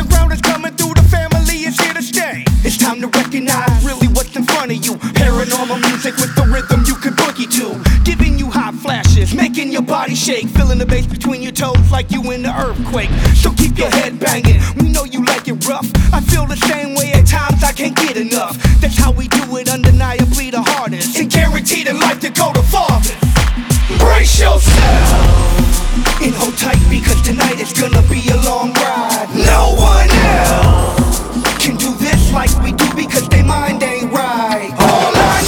underground is coming through, the family is here to stay. It's time to recognize really what's in front of you. Paranormal music with the rhythm you can boogie to, giving you hot flashes, making your body shake, feeling the bass between your toes like you in the earthquake. So keep your head banging, we know you like it rough. I feel the same way at times, I can't get enough. That's how we do it, undeniably the hardest, and guaranteed in life to go the farthest. Brace yourself and hold tight, because tonight is gonna be a long ride. No one else can do this like we do, because they mind ain't right. All I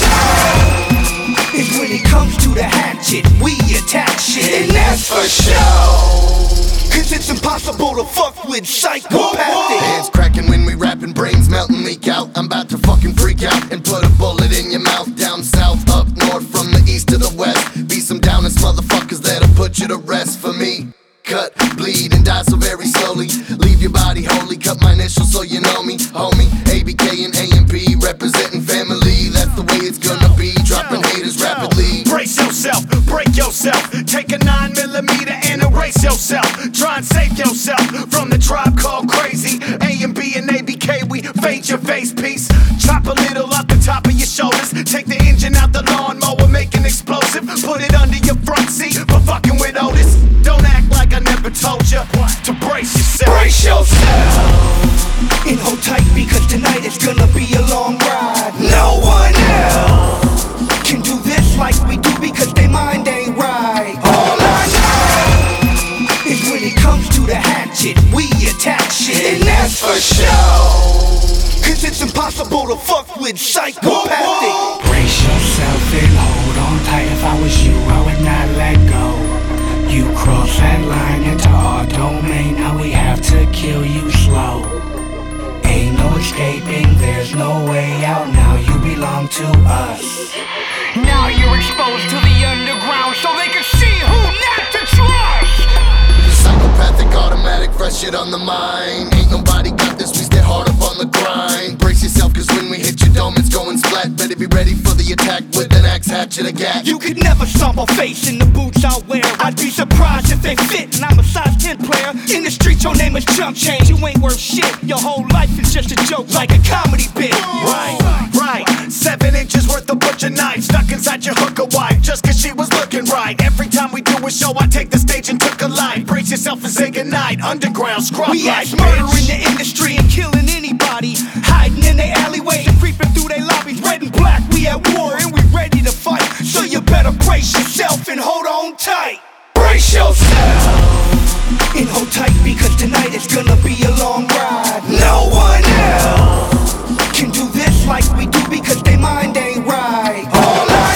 know is when it comes to the hatchet, we attack shit, and that's for sure. Cause it's impossible to fuck with psychopathic. Hands cracking when we rapping, brains melting, leak out. I'm about to fucking freak out and put a bullet in your mouth. Down south, up north, from the east to the west. Be some downest motherfuckers that'll put you to rest. For me, cut, bleed, and die so very slowly. Leave your body holy, cut my initials so you know me. Homie, ABK and AMP, representing family. That's the way it's gonna be, dropping haters rapidly. Brace yourself, break yourself. Take a 9mm and erase yourself. Try and save yourself from the tribe called crazy. AMP and ABK, we fade your face piece. Chop a little off the top of your shoulders. Take the engine out the lawnmower, make an explosive. Put it under your front seat for fucking with Otis. Don't act like I never told you to brace yourself. Brace yourself and hold tight, because tonight is gonna be a long ride. No one else can do this like we do, because they mind ain't right. All I know is when it comes to the hatchet, we attack shit, and that's for sure. Cause it's impossible to fuck with psychopathic. Brace yourself and hold on tight. If I was you, I would not let go. You cross that line into our domain, now we have to kill you slow. Ain't no escaping, there's no way out. Now you belong to us. Now you're exposed to the underground, so they can see who not to trust. Psychopathic, automatic, fresh shit on the mind. Ain't nobody got this, we stay hard up on the grind. Brace yourself, cause when we hit your dome, it's going splat. Better be ready for the attack with an axe, hatchet, a gat. You could never stomp a face in the boots I wear. I'd be surprised if they fit, and I'm a size 10 player. In the streets, your name is Chump Change. You ain't worth shit, your whole life is just a joke, like a comedy bit. Right, 7 inches worth of butcher knife stuck inside your hooker wife, just cause she was looking right. Every time we do a show, I take the stage and took a life. Brace yourself and say goodnight, underground scrub. We ask murder in the industry and killing anybody, hiding in their alleyways and creeping through their lobbies. Red and black, we at war and we ready to fight. So you better brace yourself and hold on tight. Brace yourself and hold tight, because tonight is gonna be a long ride. No one else can do this like we do, because they mind ain't right. All I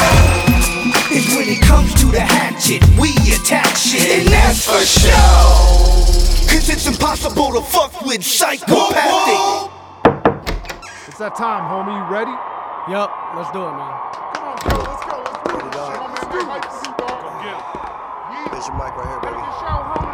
know is when it comes to the hatchet, we attack shit, and that's for sure. Cause it's impossible to fuck with psychopathic. It's that time, homie. You ready? Yup, let's do it, man. Come on, Joe. Let's go. Let's do it. Go get him. Come on, man. There's your mic right here, baby. Show, homie.